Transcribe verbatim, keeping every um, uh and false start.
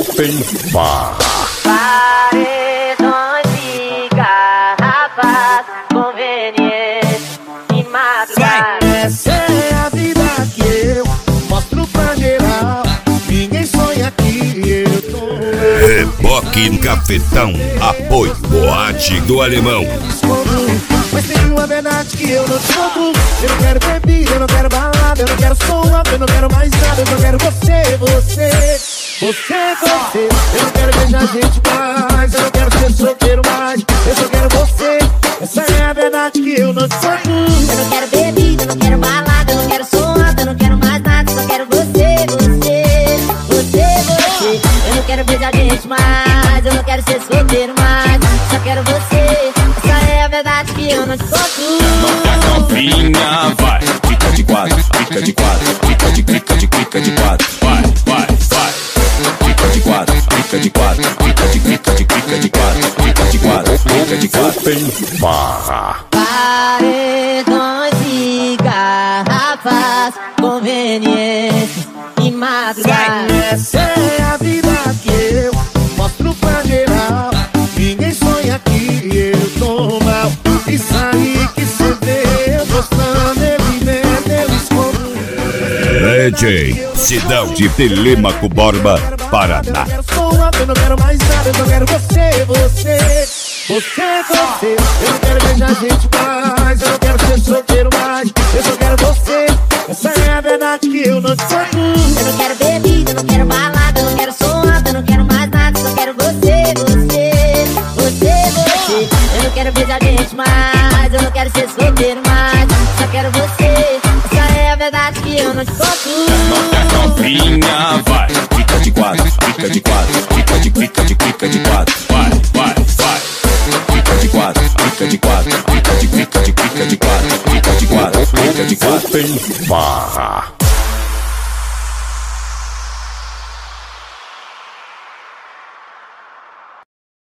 Open Bar. Paredões e garrafas convenientes e madrugadas. Essa é a vida que eu mostro pra geral. Ninguém sonha que eu tô. Reboque no Cafetão. Apoio Boate do Alemão. Mas tem uma verdade que eu não te conto. Eu não quero bebida, eu não quero balada, eu não quero som alto, eu não quero mais nada. Eu só quero você, você, você, você. Eu não quero beijar gente mais, eu não quero ser solteiro mais. Eu só quero você, essa é a verdade que eu não te conto. Eu não quero bebida, eu não quero balada, eu não quero som alto, eu não quero mais nada. Só quero você, você, você, você. Eu não quero beijar gente mais, eu não quero ser solteiro mais. Só quero você, essa é a verdade que eu não te conto. Novinha, vai, fica de quatro, fica de quatro, fica de fica de fica de quatro, vai, vai, vai, fica de quatro, fica de quatro, fica de fica de fica de quatro, fica de quatro, fica de quatro. Open Bar. Paredões e garrafas convenientes e madrugadas. Essa é a vida que eu mostro pra geral. Ninguém sonha que eu tô mal. Isso aí que cê vê, eu gostando, ele vendo, ele esconde. D J Sidão de Telêmaco Borba, Paraná. Eu não quero som alto, eu não quero mais nada, eu só quero você, você, você, você. Eu não quero beijar gente mais, eu não quero ser solteiro mais. Eu só quero você, essa é a verdade que eu não te conto. Eu não quero bebida, eu não quero balada, eu não quero som alto, eu não quero mais nada. Só quero você, você, você, você. Eu não quero beijar gente mais, eu não quero ser solteiro mais. Só quero você, essa é a verdade que eu não te conto. Novinha, vai, fica de quatro, fica de quatro, fica de fica de fica de quatro, vai, vai, vai, fica de quatro, fica de quatro, fica de fica de fica de quatro, fica de quatro, fica de quatro. Open Bar.